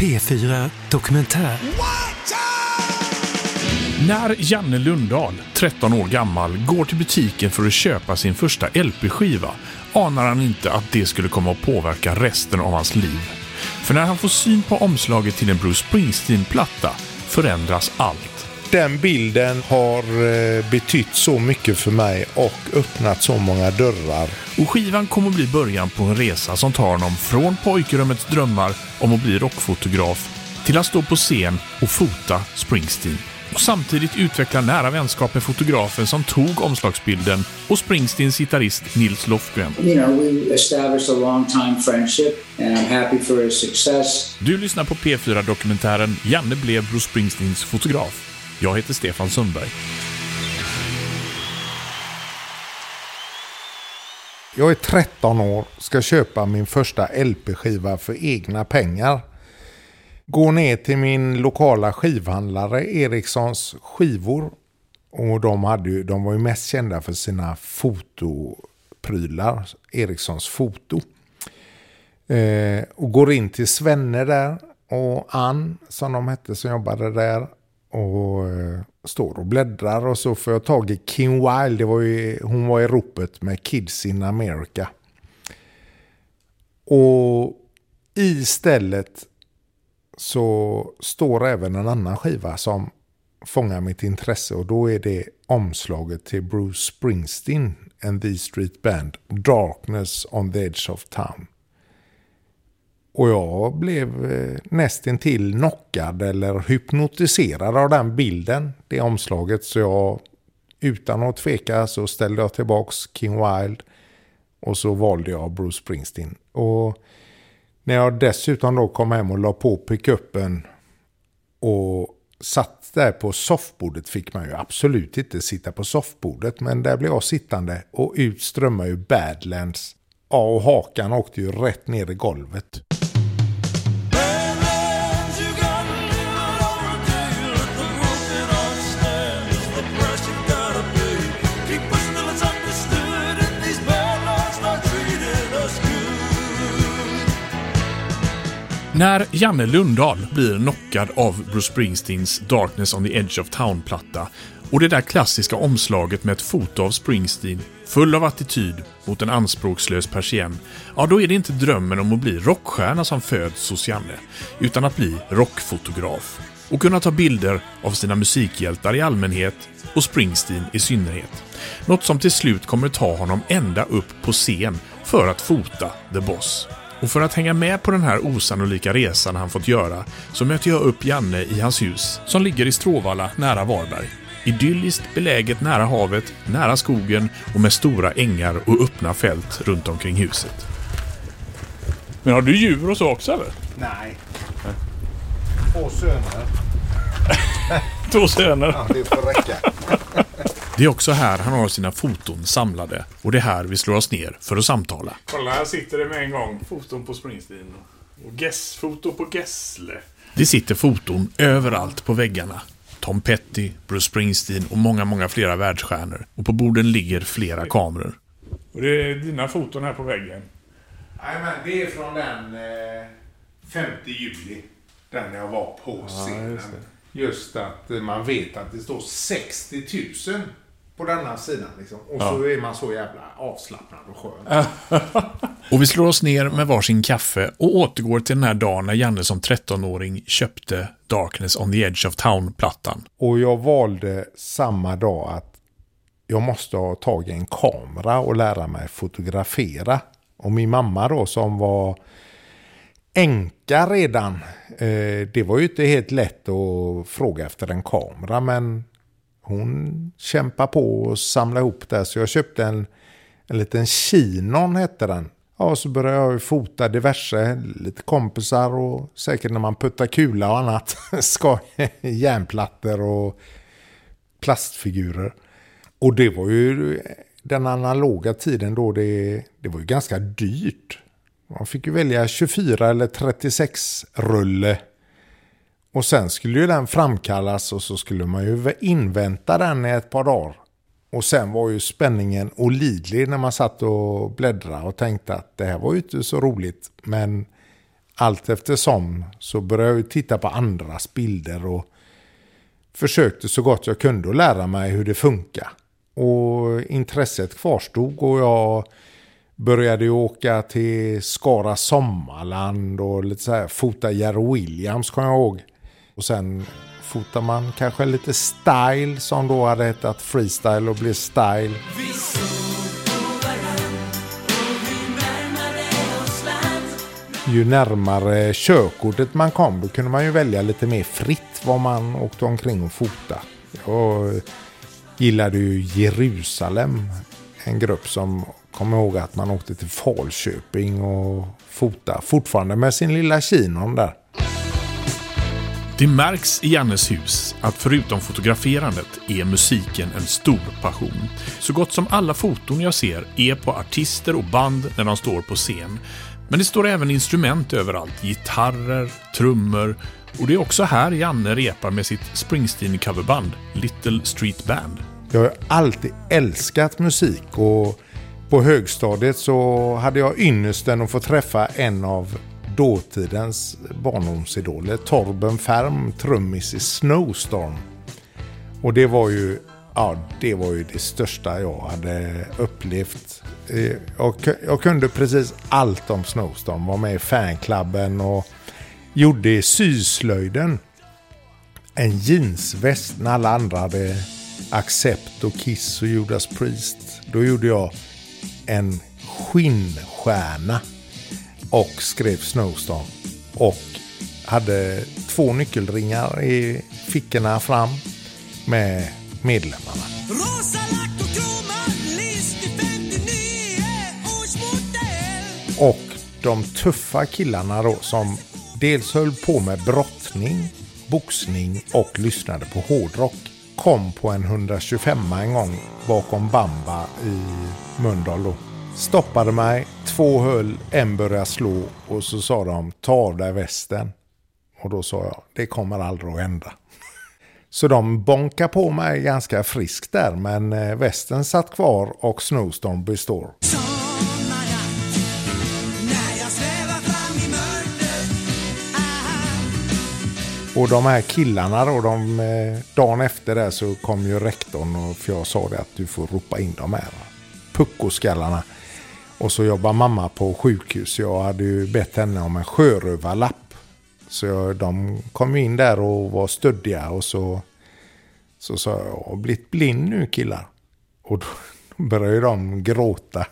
P4 Dokumentär. När Janne Lundahl, 13 år gammal, går till butiken för att köpa sin första LP-skiva anar han inte att det skulle komma att påverka resten av hans liv. För när han får syn på omslaget till en Bruce Springsteen-platta förändras allt. Den bilden har betytt så mycket för mig och öppnat så många dörrar. Och skivan kommer att bli början på en resa som tar honom från pojkrummets drömmar om att bli rockfotograf till att stå på scen och fota Springsteen. Och samtidigt utveckla nära vänskap med fotografen som tog omslagsbilden och Springsteens gitarrist Nils Lofgren. You know, we established a long time friendship and I'm happy for his success. Du lyssnar på P4-dokumentären Janne blev Bruce Springsteens fotograf. Jag heter Stefan Sundberg. Jag är 13 år, ska köpa min första LP-skiva för egna pengar. Går ner till min lokala skivhandlare Erikssons skivor. Och de var ju mest kända för sina fotoprylar, Erikssons foto. Och går in till Svenne där och Ann som de hette som jobbade där. Och står och bläddrar och så får jag tag i Kim Wilde. Hon var i ropet med Kids in America. Och istället så står även en annan skiva som fångar mitt intresse. Och då är det omslaget till Bruce Springsteen and the Street Band, Darkness on the Edge of Town. Och jag blev nästintill knockad eller hypnotiserad av den bilden, det omslaget. Så jag, utan att tveka, så ställde jag tillbaks King Wilde och så valde jag Bruce Springsteen. Och när jag dessutom då kom hem och la på pickuppen och satt där på soffbordet, fick man ju absolut inte sitta på soffbordet, men där blev jag sittande och ut strömmade ju Badlands. Ja, och hakan åkte ju rätt ner i golvet. När Janne Lundahl blir knockad av Bruce Springsteens Darkness on the Edge of Town-platta och det där klassiska omslaget med ett foto av Springsteen full av attityd mot en anspråkslös persien, ja då är det inte drömmen om att bli rockstjärna som föds hos Janne, utan att bli rockfotograf och kunna ta bilder av sina musikhjältar i allmänhet och Springsteen i synnerhet. Något som till slut kommer ta honom ända upp på scen för att fota The Boss. Och för att hänga med på den här osannolika resan han fått göra så möter jag upp Janne i hans hus som ligger i Stråvalla nära Varberg. Idylliskt beläget nära havet, nära skogen och med stora ängar och öppna fält runt omkring huset. Men har du djur och så också eller? Nej. 2 söner. 2 söner? Ja, det får räcka. Det är också här han har sina foton samlade och det är här vi slår oss ner för att samtala. Kolla, här sitter det med en gång foton på Springsteen och foto på Gessle. Det sitter foton överallt på väggarna. Tom Petty, Bruce Springsteen och många flera världsstjärnor. Och på borden ligger flera kameror. Och det är dina foton här på väggen? Nej, men det är från den 5 juli. Den jag var på scenen. Just att man vet att det står 60 000 på denna sidan. Liksom. Och så är man så jävla avslappnad och skön. Och vi slår oss ner med varsin kaffe och återgår till den här dagen när Janne som 13-åring köpte Darkness on the Edge of Town-plattan. Och jag valde samma dag att jag måste ha tagit en kamera och lära mig fotografera. Och min mamma då som var änka redan, det var ju inte helt lätt att fråga efter en kamera, men hon kämpade på och samlade ihop det. Så jag köpte en liten Chinon hette den. Ja, så började jag fota diverse, lite kompisar och säkert när man puttar kula och annat. Järnplattor och plastfigurer. Och det var ju den analoga tiden då det var ju ganska dyrt. Man fick ju välja 24 eller 36 rulle. Och sen skulle ju den framkallas och så skulle man ju invänta den i ett par dagar. Och sen var ju spänningen olidlig när man satt och bläddrade och tänkte att det här var ju inte så roligt. Men allt eftersom så började jag titta på andras bilder och försökte så gott jag kunde att lära mig hur det funkar. Och intresset kvarstod och jag började åka till Skara Sommarland och lite så här, fota Jerry Williams kan jag ihåg. Och sen fotar man kanske lite style som då hade hetat freestyle och blev style. Ju närmare körkortet man kom då kunde man ju välja lite mer fritt vad man åkte omkring och fota. Jag gillade ju Jerusalem, en grupp som kommer ihåg att man åkte till Falköping och fota fortfarande med sin lilla kinon där. Det märks i Jannes hus att förutom fotograferandet är musiken en stor passion. Så gott som alla foton jag ser är på artister och band när de står på scen. Men det står även instrument överallt, gitarrer, trummor och det är också här Janne repar med sitt Springsteen-coverband, Little Street Band. Jag har alltid älskat musik och på högstadiet så hade jag ynnesten att få träffa en av dåtidens barndomsidoler, Torben Färm, trummis i Snowstorm. Och det var ju det största jag hade upplevt. Jag kunde precis allt om Snowstorm, var med i fanklubben och gjorde syslöjden. En jeansväst när alla andra hade Accept och Kiss och Judas Priest. Då gjorde jag en skinnstjärna och skrev Snowstorm och hade 2 nyckelringar i fickorna fram med medlemmarna. Och de tuffa killarna då som dels höll på med brottning, boxning och lyssnade på hårdrock kom på en 125 en gång bakom Bamba i Mölndal då. Stoppade mig, 2 höll, en började slå och så sa de ta av dig västen. Och då sa jag, det kommer aldrig att hända. Så de bonkade på mig ganska friskt där, men västen satt kvar och Snowstorm består. Och de här killarna då, dagen efter det så kom ju rektorn och för jag sa det att du får ropa in de här puckoskallarna. Och så jobbar mamma på sjukhus. Jag hade ju bett henne om en sjörövarlapp. Så de kom in där och var stöddiga och så sa jag har blivit blind nu killar. Och då började de gråta.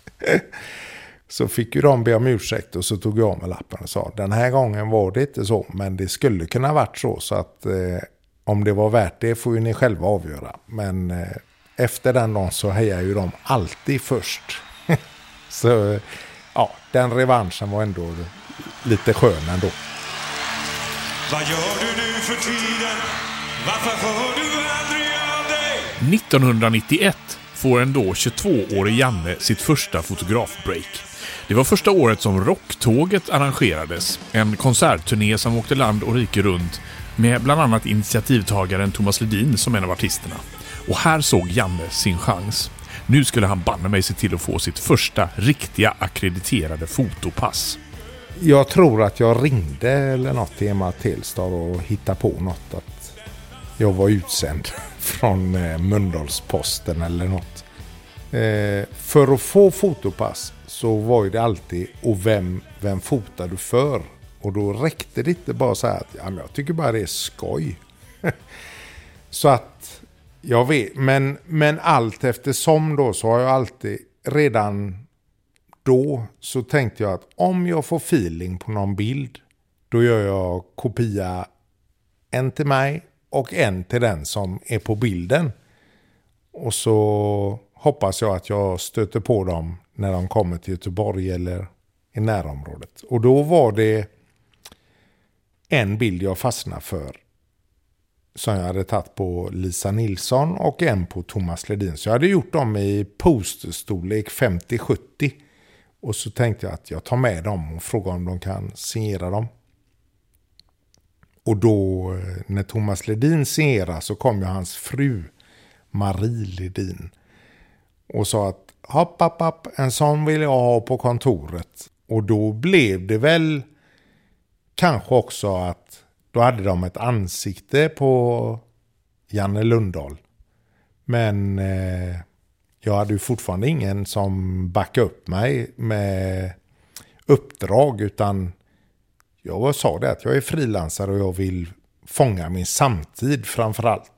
Så fick ju de be om ursäkt och så tog jag med lappen och sa den här gången var det inte så men det skulle kunna varit så att om det var värt det får ju ni själva avgöra. Men efter den dagen så hejar ju de alltid först. Så ja, den revanschen var ändå lite skön ändå. Vad gör du nu för tiden? Varför hör du aldrig av dig? 1991 får en då 22-årig Janne sitt första fotografbreak. Det var första året som Rocktåget arrangerades, en konsertturné som åkte land och rike runt med bland annat initiativtagaren Thomas Ledin som en av artisterna. Och här såg Janne sin chans. Nu skulle han banna mig se till att få sitt första riktiga akkrediterade fotopass. Jag tror att jag ringde eller något till Emma Telstar och hittade på något att jag var utsänd från Mölndalsposten eller något. För att få fotopass så var ju det alltid och vem fotar du för? Och då räckte det inte bara så här att ja, men jag tycker bara det är skoj. Så att jag vet, men allt eftersom då så har jag alltid redan då så tänkte jag att om jag får feeling på någon bild då gör jag kopia en till mig och en till den som är på bilden. Och så hoppas jag att jag stöter på dem när de kommer till Göteborg eller i närområdet. Och då var det en bild jag fastnade för som jag hade tagit på Lisa Nilsson och en på Thomas Ledin. Så jag hade gjort dem i posterstorlek 50-70. Och så tänkte jag att jag tar med dem och frågar om de kan signera dem. Och då när Thomas Ledin signerade så kom ju hans fru Marie Ledin och sa att hopp, en sån vill jag ha på kontoret. Och då blev det väl kanske också att då hade de ett ansikte på Janne Lundahl. Men jag hade ju fortfarande ingen som backade upp mig med uppdrag, utan jag sa det att jag är frilansare och jag vill fånga min samtid framförallt.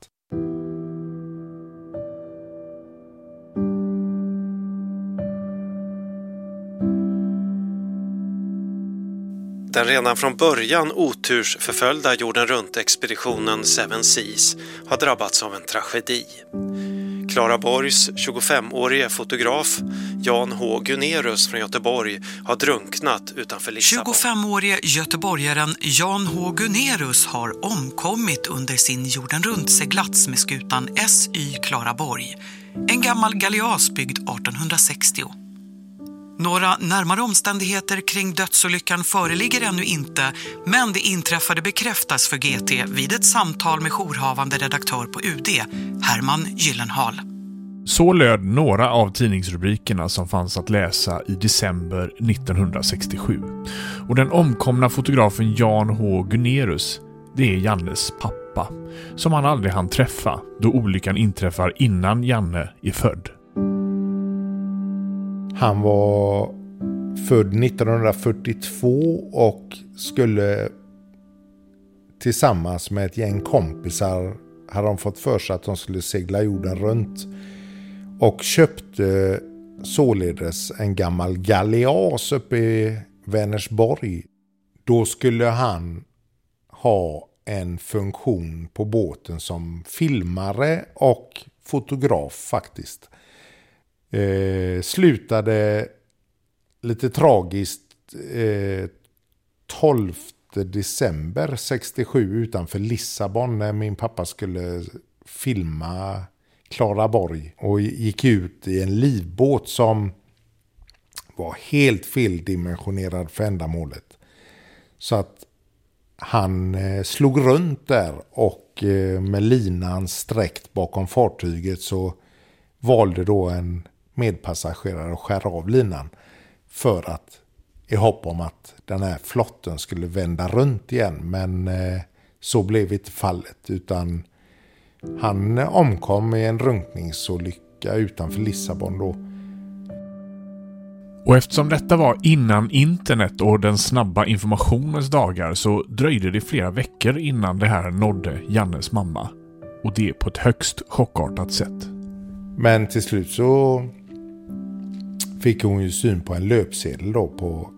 Den redan från början otursförföljda jorden runt-expeditionen Seven Seas har drabbats av en tragedi. Klaraborgs 25-årige fotograf Jan H. Gunnerus från Göteborg har drunknat utanför Lissabon. 25-årige göteborgaren Jan H. Gunnerus har omkommit under sin jorden runt-seglats med skutan SY Klaraborg, en gammal galeas byggd 1860. Några närmare omständigheter kring dödsolyckan föreligger ännu inte, men det inträffade bekräftas för GT vid ett samtal med jourhavande redaktör på UD, Herman Gyllenhaal. Så löd några av tidningsrubrikerna som fanns att läsa i december 1967. Och den omkomna fotografen Jan H. Gunnerus, det är Jannes pappa, som han aldrig hann träffa då olyckan inträffar innan Janne är född. Han var född 1942 och skulle tillsammans med ett gäng kompisar hade de fått för sig att de skulle segla jorden runt och köpte således en gammal galeas uppe i Vänersborg. Då skulle han ha en funktion på båten som filmare och fotograf faktiskt. Slutade lite tragiskt 12 december 67 utanför Lissabon när min pappa skulle filma Klaraborg och gick ut i en livbåt som var helt feldimensionerad för ändamålet. Så att han slog runt där och med linan sträckt bakom fartyget så valde då en medpassagerare att skära av linan för att i hopp om att den här flotten skulle vända runt igen. Men så blev inte fallet, utan han omkom i en drunkningsolycka utanför Lissabon då. Och eftersom detta var innan internet och den snabba informationens dagar så dröjde det flera veckor innan det här nådde Jannes mamma. Och det på ett högst chockartat sätt. Men till slut så fick hon ju syn på en löpsedel då på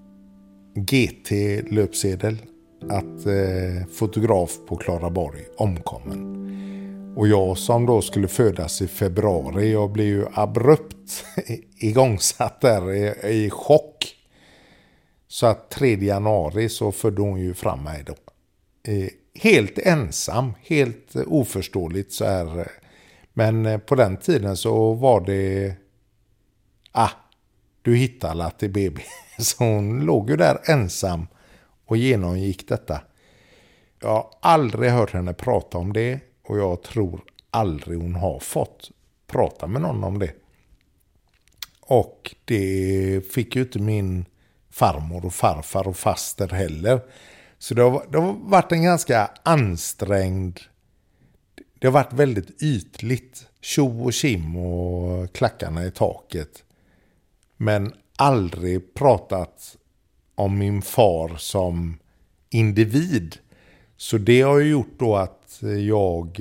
GT-löpsedel att fotograf på Klaraborg omkommen. Och jag som då skulle födas i februari, jag blev ju abrupt igångsatt där i chock. Så att 3 januari så födde hon ju fram mig då. Helt ensam, helt oförståeligt så här. Men på den tiden så var det du hittade alla till baby. Så hon låg ju där ensam och genomgick detta. Jag har aldrig hört henne prata om det och jag tror aldrig hon har fått prata med någon om det. Och det fick ju inte min farmor och farfar och faster heller. Så det har varit en ganska ansträngd. Det har varit väldigt ytligt. Tjo och kim och klackarna i taket. Men aldrig pratat om min far som individ. Så det har ju gjort då att jag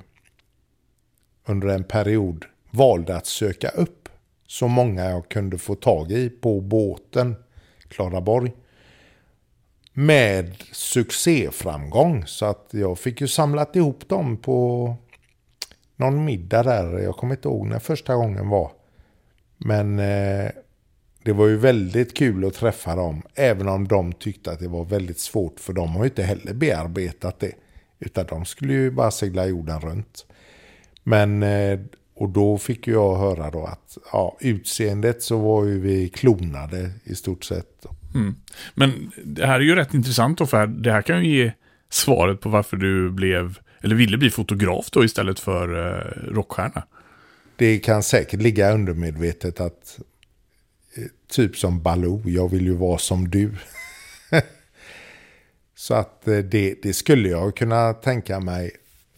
under en period valde att söka upp så många jag kunde få tag i på båten Klaraborg. Med succéframgång, så att jag fick ju samlat ihop dem på någon middag där. Jag kommer inte ihåg när första gången var. Men det var ju väldigt kul att träffa dem. Även om de tyckte att det var väldigt svårt, för de har ju inte heller bearbetat det. Utan de skulle ju bara segla jorden runt. Men, och då fick jag höra då att utseendet så var ju vi klonade i stort sett. Mm. Men det här är ju rätt intressant då, för det här kan ju ge svaret på varför du ville bli fotograf då istället för rockstjärna. Det kan säkert ligga undermedvetet att typ som Baloo, jag vill ju vara som du. Så att det skulle jag kunna tänka mig.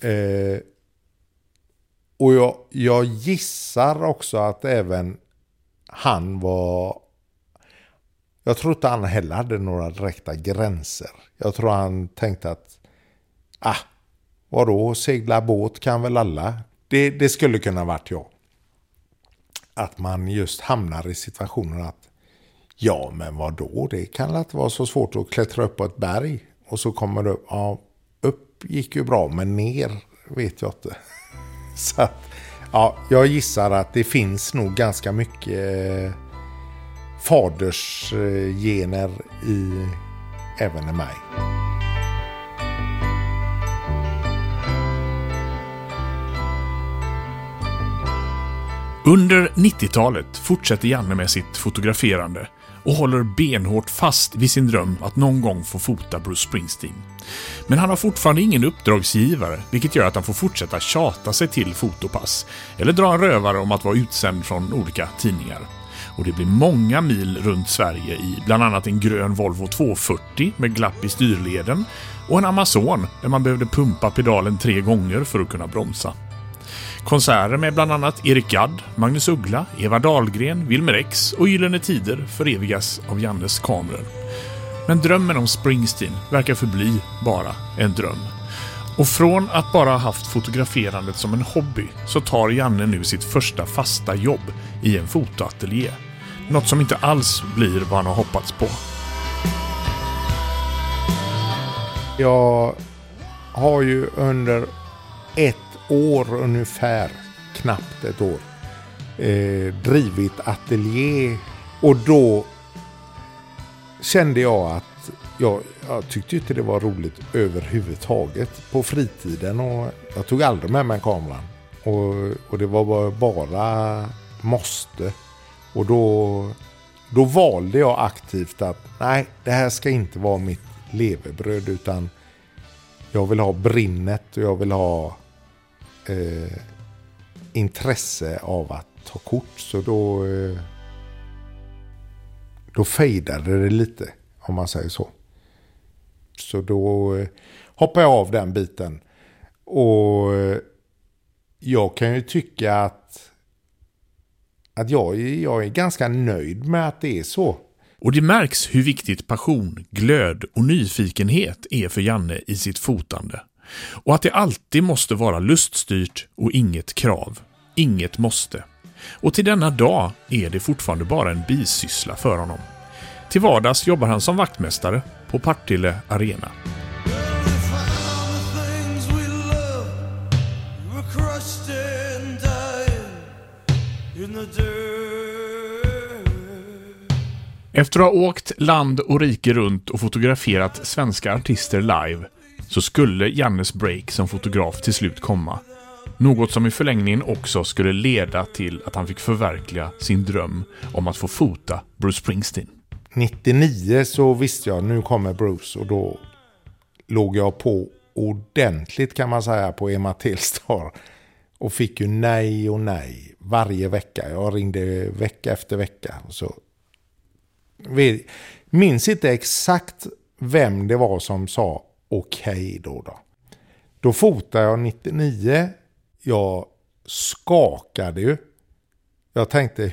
Och jag gissar också att även han var... Jag tror inte han heller hade några direkta gränser. Jag tror han tänkte att vadå, segla båt kan väl alla. Det skulle kunna varit jag. Att man just hamnar i situationen att ja, men vadå? Det kan inte vara så svårt att klättra upp på ett berg. Och så kommer det upp. Ja, upp gick ju bra, men ner vet jag inte. Så att, ja, jag gissar att det finns nog ganska mycket fadersgener även i mig. Under 90-talet fortsätter Janne med sitt fotograferande och håller benhårt fast vid sin dröm att någon gång få fota Bruce Springsteen. Men han har fortfarande ingen uppdragsgivare, vilket gör att han får fortsätta tjata sig till fotopass eller dra en rövare om att vara utsänd från olika tidningar. Och det blir många mil runt Sverige i bland annat en grön Volvo 240 med glapp i styrleden och en Amazon där man behövde pumpa pedalen 3 gånger för att kunna bromsa. Konserter med bland annat Erik Gadd, Magnus Uggla, Eva Dahlgren, Wilmer X och Gyllene Tider förevigas av Jannes kameror. Men drömmen om Springsteen verkar förbli bara en dröm. Och från att bara ha haft fotograferandet som en hobby så tar Janne nu sitt första fasta jobb i en fotoateljé. Något som inte alls blir vad han har hoppats på. Jag har ju under 1 år ungefär, knappt 1 år, drivit ateljé. Och då kände jag att jag tyckte inte det var roligt överhuvudtaget på fritiden. Och jag tog aldrig med mig kameran. Och det var bara måste. Och då valde jag aktivt att nej, det här ska inte vara mitt levebröd, utan jag vill ha brinnet och jag vill ha intresse av att ta kort. Så då fejdade det lite, om man säger så. Så då hoppade jag av den biten. Och jag kan ju tycka att jag är ganska nöjd med att det är så. Och det märks hur viktigt passion, glöd och nyfikenhet är för Janne i sitt fotande. Och att det alltid måste vara luststyrt och inget krav. Inget måste. Och till denna dag är det fortfarande bara en bisyssla för honom. Till vardags jobbar han som vaktmästare på Partille Arena. Efter att ha åkt land och rike runt och fotograferat svenska artister live så skulle Jannes break som fotograf till slut komma. Något som i förlängningen också skulle leda till att han fick förverkliga sin dröm om att få fota Bruce Springsteen. 99 så visste jag, nu kommer Bruce, och då låg jag på ordentligt, kan man säga, på Emma Telstar och fick ju nej och nej varje vecka. Jag ringde vecka efter vecka. Så minns inte exakt vem det var som sa okej då. Då fotade jag 99. Jag skakade ju. Jag tänkte,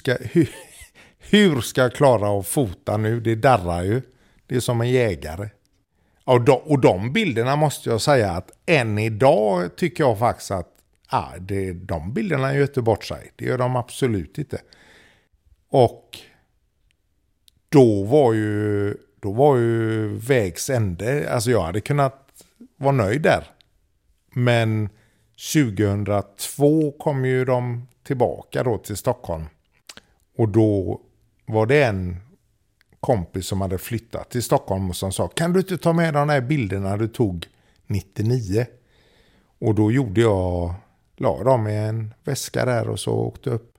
hur ska jag klara att fota nu? Det darrar ju. Det är som en jägare. Och de bilderna måste jag säga att än idag tycker jag faktiskt att de bilderna gör inte bort sig. Det gör de absolut inte. Och då var ju vägs ände. Alltså jag hade kunnat vara nöjd där. Men 2002 kom ju de tillbaka då till Stockholm. Och då var det en kompis som hade flyttat till Stockholm och som sa, kan du inte ta med de här bilderna du tog 99? Och då la dem i en väska där och så åkte upp.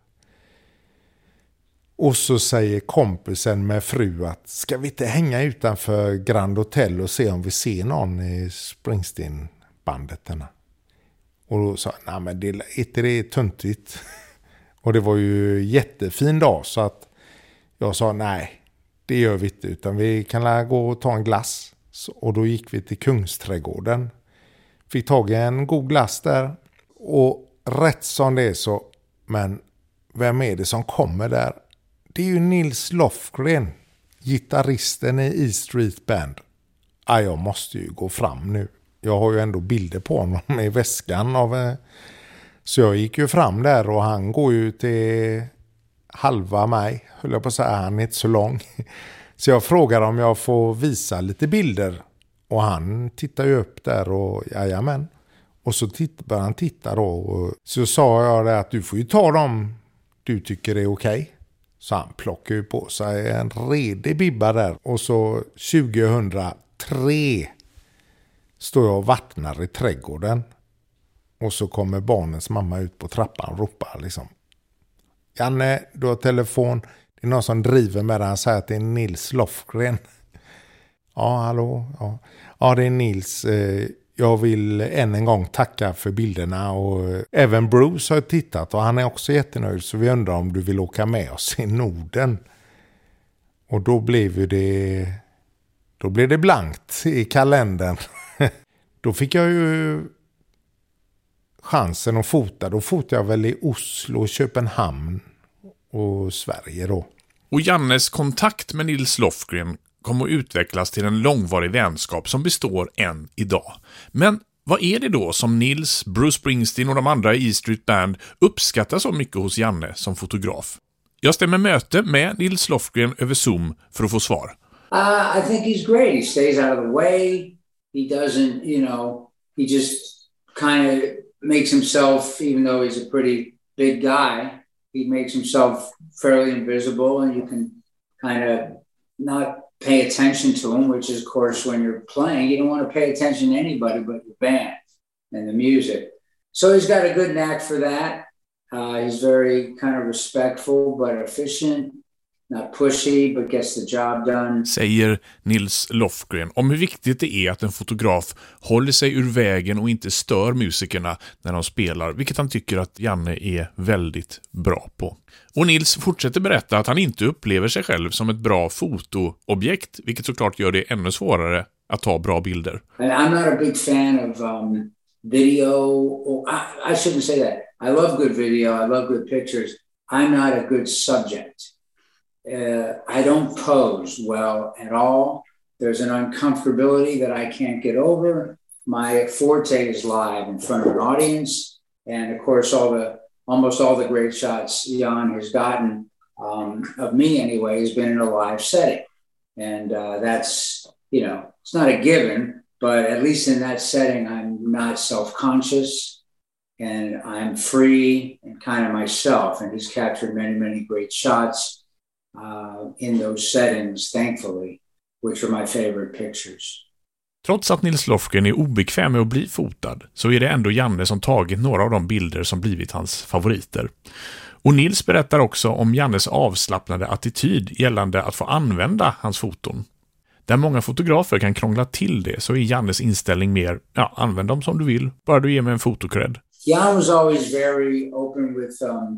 Och så säger kompisen med fru att ska vi inte hänga utanför Grand Hotel och se om vi ser någon i Springsteen-bandet? Och då sa jag, nej men det är tuntigt. Och det var ju jättefin dag, så att jag sa nej, det gör vi inte, utan vi kan gå och ta en glass. Och då gick vi till Kungsträdgården. Fick tag i en god glass där. Och rätt som det är så, men vem är det som kommer där? Det är ju Nils Lofgren, gitarristen i E Street Band. Jag måste ju gå fram nu. Jag har ju ändå bilder på honom i väskan. Så jag gick ju fram där och han går ju till halva mig. Höll jag på att säga, han är inte så lång. Så jag frågar om jag får visa lite bilder. Och han tittar ju upp där och jajamän. Och så börjar han titta då. Och så sa jag det att du får ju ta dem du tycker är okej. Så han plockar ju på sig en redig bibba där. Och så 2003 står jag och vattnar i trädgården. Och så kommer barnens mamma ut på trappan och ropar liksom. Janne, du har telefon. Det är någon som driver med det. Han säger att det är Nils Lofgren. Ja, hallå. Ja, det är Nils. Jag vill än en gång tacka för bilderna. Och även Bruce har tittat och han är också jättenöjd. Så vi undrar om du vill åka med oss i Norden. Och då blev det blankt i kalendern. Då fick jag ju chansen att fota. Då fotade jag väl i Oslo, Köpenhamn och Sverige då. Och Jannes kontakt med Nils Lofgren kommer att utvecklas till en långvarig vänskap som består än idag. Men vad är det då som Nils, Bruce Springsteen och de andra i E Street Band uppskattar så mycket hos Janne som fotograf? Jag stämmer möte med Nils Lofgren över Zoom för att få svar. I think he's great. He stays out of the way. He doesn't, he just kind of makes himself, even though he's a pretty big guy, he makes himself fairly invisible and you can kind of not pay attention to him, which is, of course, when you're playing, you don't want to pay attention to anybody but your band and the music. So he's got a good knack for that. He's very kind of respectful but efficient, not pushy but gets the job done. Säger Nils Lofgren om hur viktigt det är att en fotograf håller sig ur vägen och inte stör musikerna när de spelar, vilket han tycker att Janne är väldigt bra på. Och Nils fortsätter berätta att han inte upplever sig själv som ett bra fotoobjekt, vilket såklart gör det ännu svårare att ta bra bilder. And I'm not a big fan of video. I shouldn't say that. I love good video. I love good pictures. I'm not a good subject. I don't pose well at all. There's an uncomfortability that I can't get over. My forte is live in front of an audience. And of course, almost all the great shots Jan has gotten, of me anyway, has been in a live setting. And that's, it's not a given, but at least in that setting, I'm not self-conscious and I'm free and kind of myself. And he's captured many, many great shots in those settings, thankfully, which are my favorite pictures. Trots att Nils Lofgren är obekväm med att bli fotad så är det ändå Janne som tagit några av de bilder som blivit hans favoriter. Och Nils berättar också om Jannes avslappnade attityd gällande att få använda hans foton. Där många fotografer kan krångla till det så är Jannes inställning mer, använd dem som du vill, bara du ger mig en fotocred. Jan was always very open with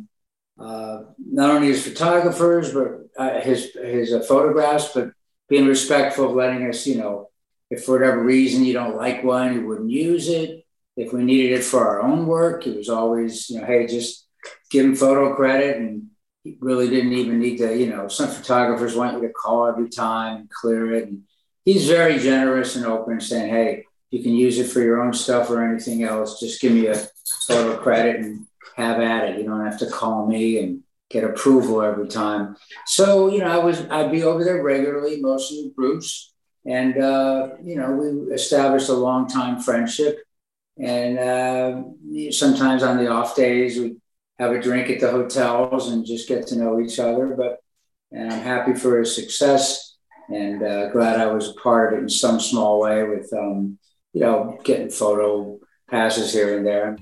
not only his photographers, but his photographs, but being respectful of letting us, if for whatever reason you don't like one, you wouldn't use it. If we needed it for our own work, it was always, hey, just give him photo credit. And he really didn't even need to, some photographers want you to call every time and clear it. And he's very generous and open, saying, hey, you can use it for your own stuff or anything else. Just give me a photo credit and have at it. You don't have to call me and get approval every time. So, I'd be over there regularly, mostly with Bruce. And, we established a long-time friendship. And sometimes on the off days, we'd have a drink at the hotels and just get to know each other. And I'm happy for his success and glad I was a part of it in some small way with, getting photo passes here and there.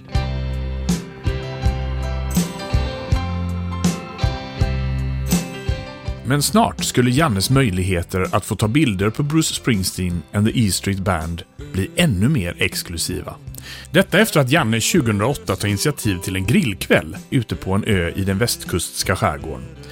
Men snart skulle Jannes möjligheter att få ta bilder på Bruce Springsteen and the E Street Band bli ännu mer exklusiva. Detta efter att Janne 2008 tar initiativ till en grillkväll ute på en ö i den västkustska skärgården.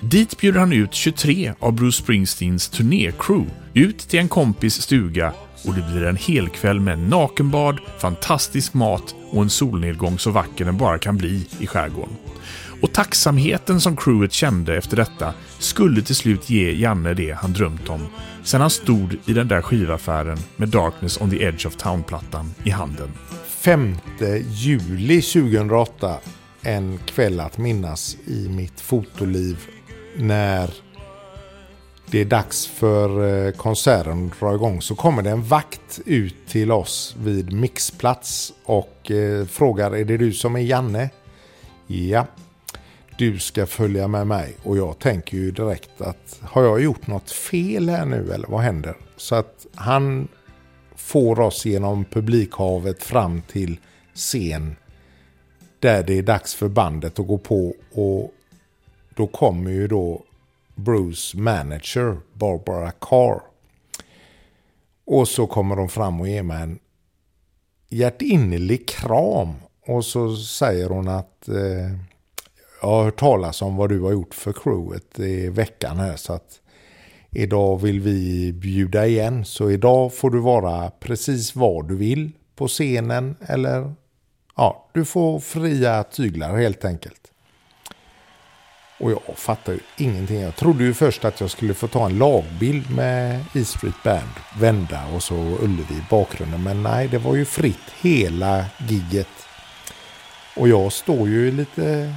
Dit bjuder han ut 23 av Bruce Springsteens turnécrew ut till en kompis stuga och det blir en helkväll med nakenbad, fantastisk mat och en solnedgång så vacker den bara kan bli i skärgården. Och tacksamheten som crewet kände efter detta skulle till slut ge Janne det han drömt om sen han stod i den där skivaffären med Darkness on the Edge of Town-plattan i handen. 5 juli 2008, en kväll att minnas i mitt fotoliv när det är dags för konserten att dra igång, så kommer det en vakt ut till oss vid mixplats och frågar: är det du som är Janne? Ja, du ska följa med mig. Och jag tänker ju direkt att har jag gjort något fel här nu eller vad händer? Så att han får oss genom publikhavet fram till scen där det är dags för bandet att gå på, och då kommer ju då Bruce manager Barbara Carr. Och så kommer de fram och ger mig en hjärtinnerlig kram. Och så säger hon att jag har hört talas om vad du har gjort för crewet i veckan här, så att idag vill vi bjuda igen. Så idag får du vara precis vad du vill på scenen, eller ja, du får fria tyglar helt enkelt. Och jag fattar ju ingenting. Jag trodde ju först att jag skulle få ta en lagbild med E Street Band, vända och så Ullevi i bakgrunden. Men nej, det var ju fritt hela gigget. Och jag står ju lite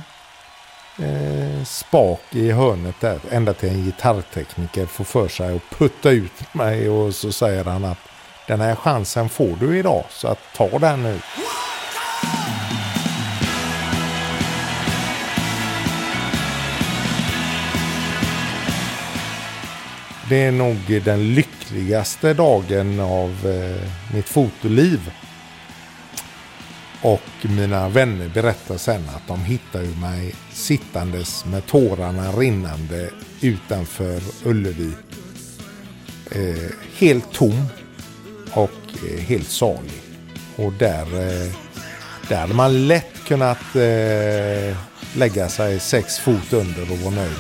spak i hörnet där. Ända till en gitarrtekniker får för sig att putta ut mig. Och så säger han att den här chansen får du idag, så att ta den nu. Det är nog den lyckligaste dagen av mitt fotoliv. Och mina vänner berättar sen att de hittar ju mig sittandes med tårarna rinnande utanför Ullevi. Helt tom och helt salig. Och där hade man lätt kunnat lägga sig 6 fot under och vara nöjd.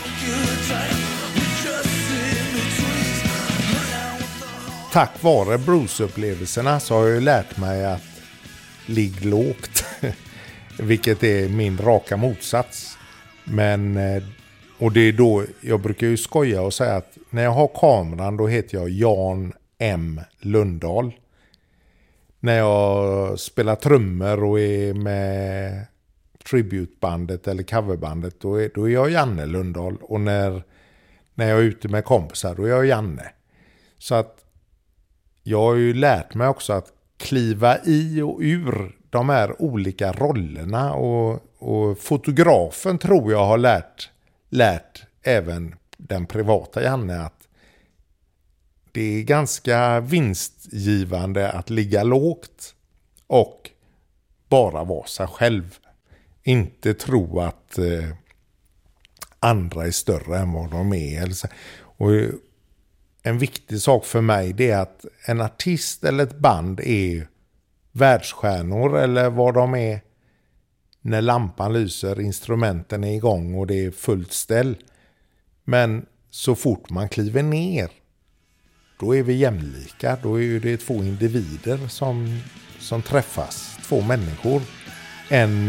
Tack vare Bruce-upplevelserna så har jag lärt mig att ligga lågt, vilket är min raka motsats. Men, och det är då jag brukar ju skoja och säga att när jag har kameran då heter jag Jan M. Lundahl. När jag spelar trummor och är med tributebandet eller coverbandet då är jag Janne Lundahl. Och när jag är ute med kompisar då är jag Janne. Så att jag har ju lärt mig också att kliva i och ur de här olika rollerna, och fotografen tror jag har lärt även den privata Janne att det är ganska vinstgivande att ligga lågt och bara vara sig själv. Inte tro att andra är större än vad de är. Och en viktig sak för mig det är att en artist eller ett band är världsstjärnor eller vad de är när lampan lyser, instrumenten är igång och det är fullt ställ. Men så fort man kliver ner då är vi jämlika. Då är det 2 individer som träffas, 2 människor. En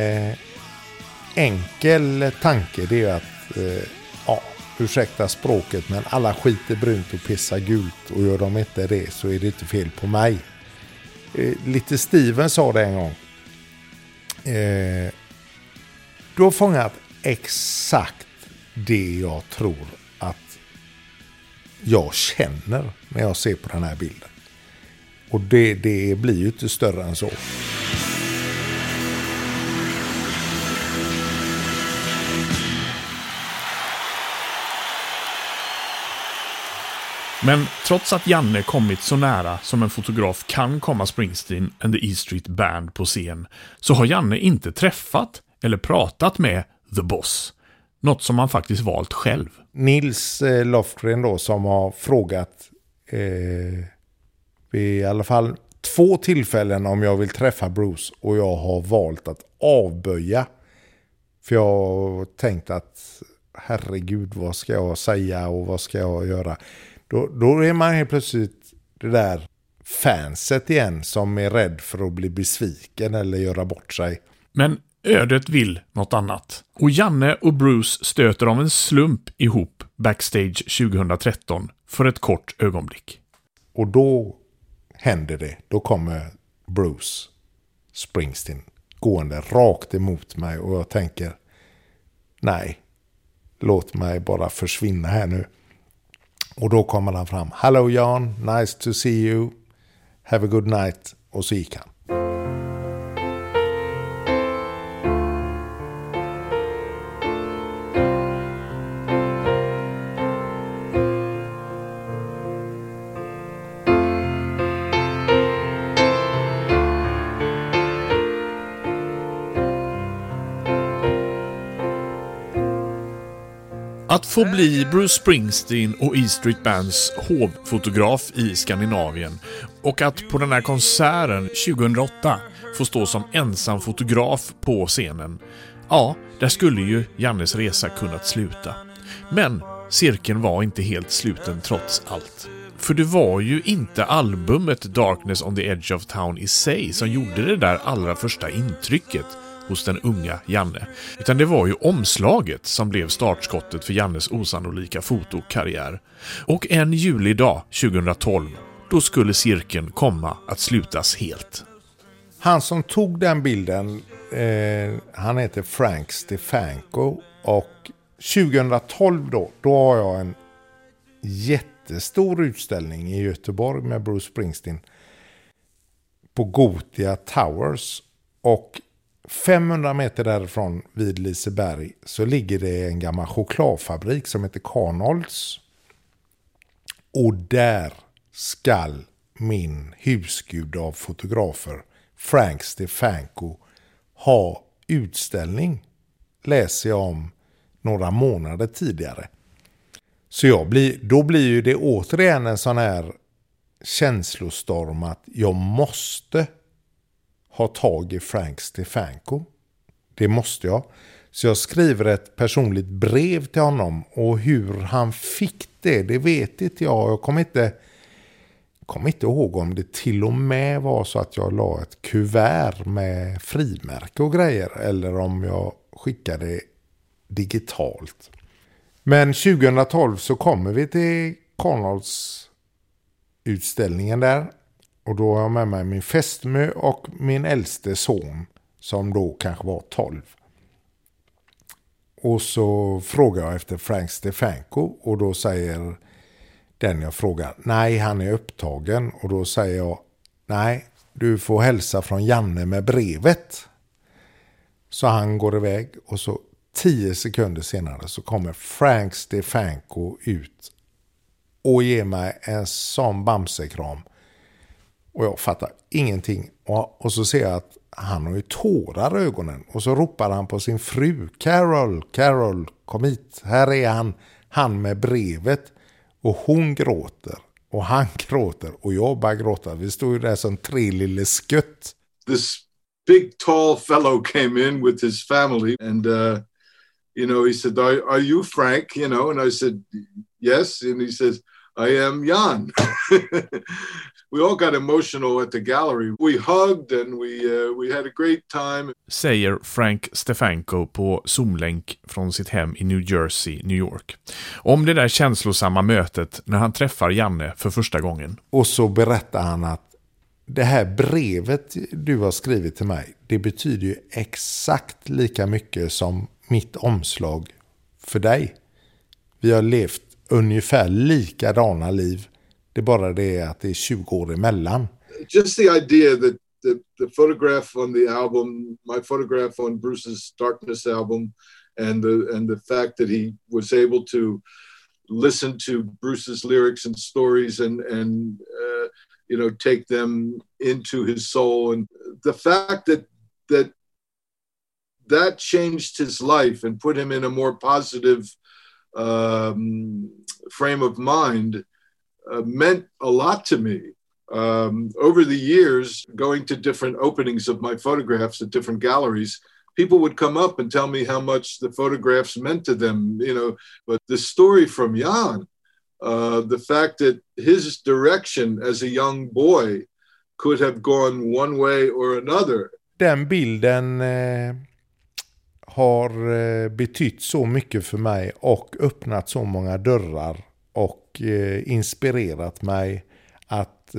enkel tanke det är att ursäkta språket, men alla skiter brunt och pissar gult, och gör de inte det så är det inte fel på mig. Lite Steven sa det en gång. Du har fångat exakt det jag tror att jag känner när jag ser på den här bilden. Och det blir ju inte större än så. Men trots att Janne kommit så nära som en fotograf kan komma Springsteen and the E Street Band på scen, så har Janne inte träffat eller pratat med The Boss. Något som han faktiskt valt själv. Nils Lofgren då, som har frågat vid i alla fall 2 tillfällen om jag vill träffa Bruce, och jag har valt att avböja. För jag har tänkt att herregud, vad ska jag säga och vad ska jag göra? Då är man helt plötsligt det där fanset igen som är rädd för att bli besviken eller göra bort sig. Men ödet vill något annat. Och Janne och Bruce stöter av en slump ihop backstage 2013 för ett kort ögonblick. Och då händer det. Då kommer Bruce Springsteen gående rakt emot mig och jag tänker, nej, låt mig bara försvinna här nu. Och då kommer han fram. Hello Jan, nice to see you. Have a good night. Och så gick han. Att få bli Bruce Springsteen och E Street Bands hovfotograf i Skandinavien och att på den här konserten 2008 få stå som ensam fotograf på scenen. Ja, där skulle ju Jannes resa kunnat sluta. Men cirkeln var inte helt sluten trots allt. För det var ju inte albumet Darkness on the Edge of Town i sig som gjorde det där allra första intrycket hos den unga Janne. Utan det var ju omslaget som blev startskottet för Jannes osannolika fotokarriär. Och en julidag 2012, då skulle cirkeln komma att slutas helt. Han som tog den bilden, han heter Frank Stefanko. Och 2012 då har jag en jättestor utställning i Göteborg med Bruce Springsteen på Gothia Towers. Och 500 meter därifrån vid Liseberg så ligger det en gammal chokladfabrik som heter Carnolds. Och där skall min husgud av fotografer Frank Stefanko ha utställning, läser jag om några månader tidigare. Så då blir ju det återigen en sån här känslostorm att jag måste ha tag i Frank Stefanko. Det måste jag. Så jag skriver ett personligt brev till honom. Och hur han fick det vet inte jag. Jag kommer inte ihåg om det till och med var så att jag la ett kuvert med frimärke och grejer. Eller om jag skickade digitalt. Men 2012 så kommer vi till Carnolds utställningen där. Och då har jag med mig min fästmö och min äldste son som då kanske var 12. Och så frågar jag efter Frank Stefanko och då säger den jag frågar, nej han är upptagen. Och då säger jag, nej du får hälsa från Janne med brevet. Så han går iväg och så 10 sekunder senare så kommer Frank Stefanko ut och ger mig en sån bamsekram. Och jag fattar ingenting. Och så ser jag att han har ju tårar i ögonen. Och så ropar han på sin fru. Carol, kom hit. Här är han med brevet. Och hon gråter. Och han gråter. Och jag bara gråter. Vi stod ju där som 3 lille skutt. This big tall fellow came in with his family. And, he said, are you Frank? And I said, yes. And he says, I am Jan. We all got emotional at the gallery. We hugged and we had a great time. Säger Frank Stefanko på Zoom-länk från sitt hem i New Jersey, New York. Om det där känslosamma mötet när han träffar Janne för första gången. Och så berättar han att det här brevet du har skrivit till mig, det betyder ju exakt lika mycket som mitt omslag för dig. Vi har levt ungefär likadana liv. Det är bara det att det är 20 år emellan. Just the idea that the photograph on the album, my photograph on Bruce's Darkness album, and the fact that he was able to listen to Bruce's lyrics and stories and take them into his soul, and the fact that changed his life and put him in a more positive frame of mind meant a lot to me. Over the years, going to different openings of my photographs at different galleries, people would come up and tell me how much the photographs meant to them, you know. But the story from Jan, the fact that his direction as a young boy could have gone one way or another. Den bilden har betytt så mycket för mig och öppnat så många dörrar och inspirerat mig att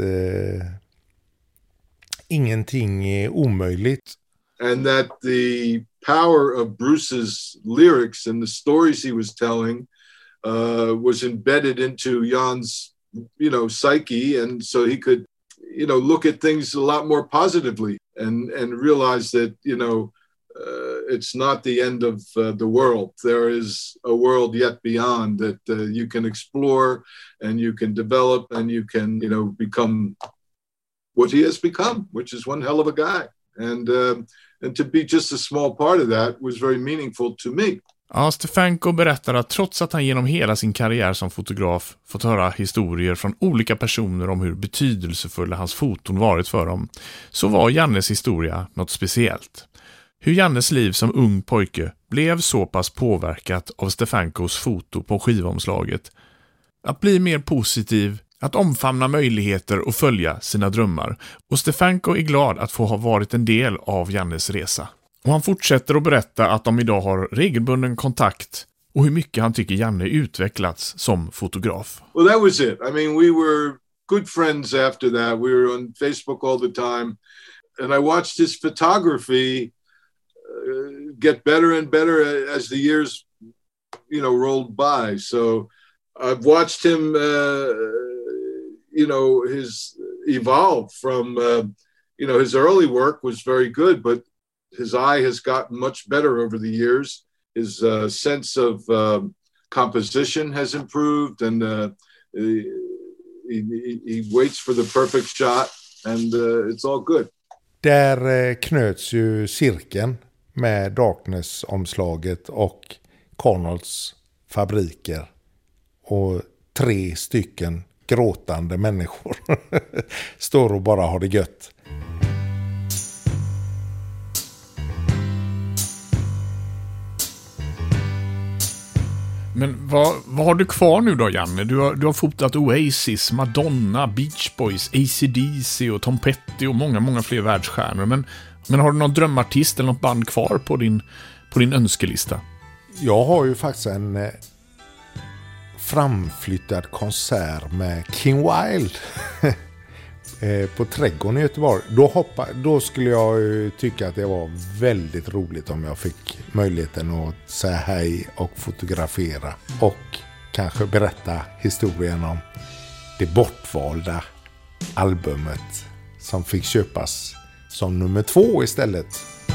ingenting är omöjligt. And that the power of Bruce's lyrics and the stories he was telling was embedded into Jan's, you know, psyche, and so he could, you know, look at things a lot more positively and realize that, you know, it's not the end of the world. There is a world yet beyond that you can explore and you can develop and you can, you know, become what he has become, which is one hell of a guy. And to be just a small part of that was very meaningful to me. Ja, Stefanko berättar att trots att han genom hela sin karriär som fotograf fått höra historier från olika personer om hur betydelsefulla hans foton varit för dem, så var Jannes historia något speciellt. Hur Jannes liv som ung pojke blev så pass påverkat av Stefankos foto på skivomslaget. Att bli mer positiv, att omfamna möjligheter och följa sina drömmar. Och Stefanko är glad att få ha varit en del av Jannes resa. Och han fortsätter att berätta att de idag har regelbunden kontakt och hur mycket han tycker Janne utvecklats som fotograf. Well, that was it. I mean, we were good friends after that. We were on Facebook all the time. And I watched his photography get better and better as the years, you know, rolled by. So I've watched him, you know, his evolve from, you know, his early work was very good, but his eye has gotten much better over the years. His sense of composition has improved, and he waits for the perfect shot, and it's all good. Där knöts ju cirkeln med Darkness-omslaget och Connolls fabriker och 3 stycken gråtande människor står och bara har det gött. Men vad har du kvar nu då, Janne? Du har fotat Oasis, Madonna, Beach Boys, AC/DC och Tom Petty och många fler världsstjärnor. Men har du någon drömartist eller något band kvar på din önskelista? Jag har ju faktiskt en framflyttad konsert med King Wilde på Trädgården i Göteborg. Då skulle jag tycka att det var väldigt roligt om jag fick möjligheten att säga hej och fotografera och kanske berätta historien om det bortvalda albumet som fick köpas som nummer 2 istället.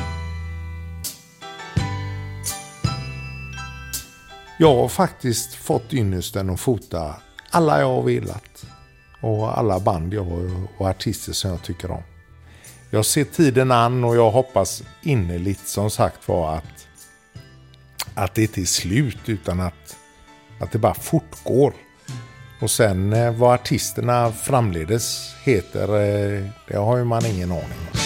Jag har faktiskt fått ynnesten att fota alla jag har velat. Och alla band och artister som jag tycker om. Jag ser tiden an och jag hoppas innerligt som sagt var att det inte är slut utan att det bara fortgår. Och sen vad artisterna framledes heter, det har ju man ingen aning om.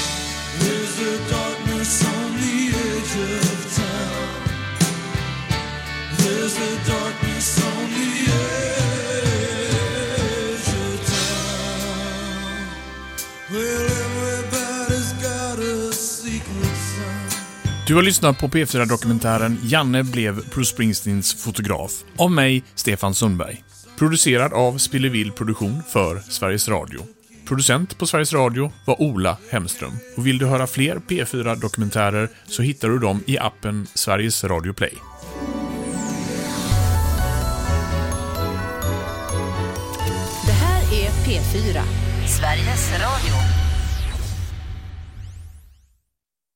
Du har lyssnat på P4-dokumentären Janne blev Bruce Springsteens fotograf av mig, Stefan Sundberg. Producerad av Spillevill Produktion för Sveriges Radio. Producent på Sveriges Radio var Ola Hemström. Och vill du höra fler P4-dokumentärer så hittar du dem i appen Sveriges Radio Play. Det här är P4, Sveriges Radio.